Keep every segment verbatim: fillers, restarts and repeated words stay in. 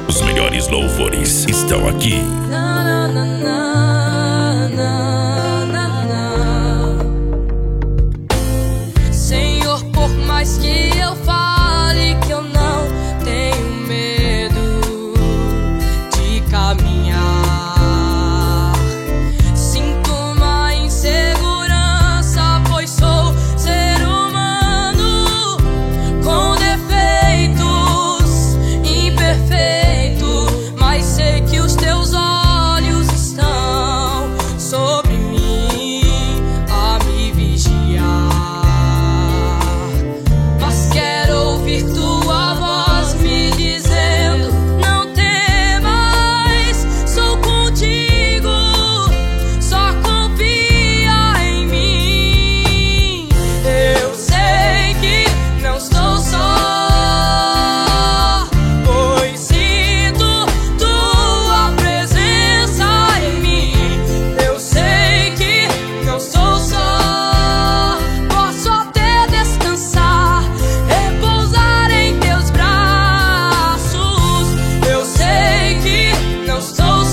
Os melhores louvores estão aqui. Na, na, na, na, na, na. Senhor, por mais que eu fale que eu não tenho medo de caminhar, sinto uma insegurança, pois sou ser humano com defeitos, imperfeito, mas sei que os teus olhos estão sobre mim a me vigiar. Mas quero ouvir tua voz me dizendo: não temas, sou contigo, só confia em mim. Eu sei que não estou só, pois sinto tua presença em mim. Eu sei que não estou só, posso até descansar, repousar em teus braços. Eu sei que não estou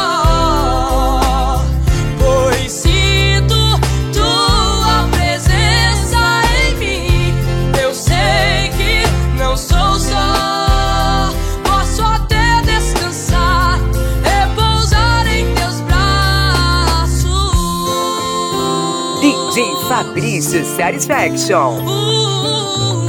só, pois sinto tua presença em mim. Eu sei que não estou só, posso até descansar, repousar em teus braços. D J Fabrício Satisfaction. Uh, uh, uh.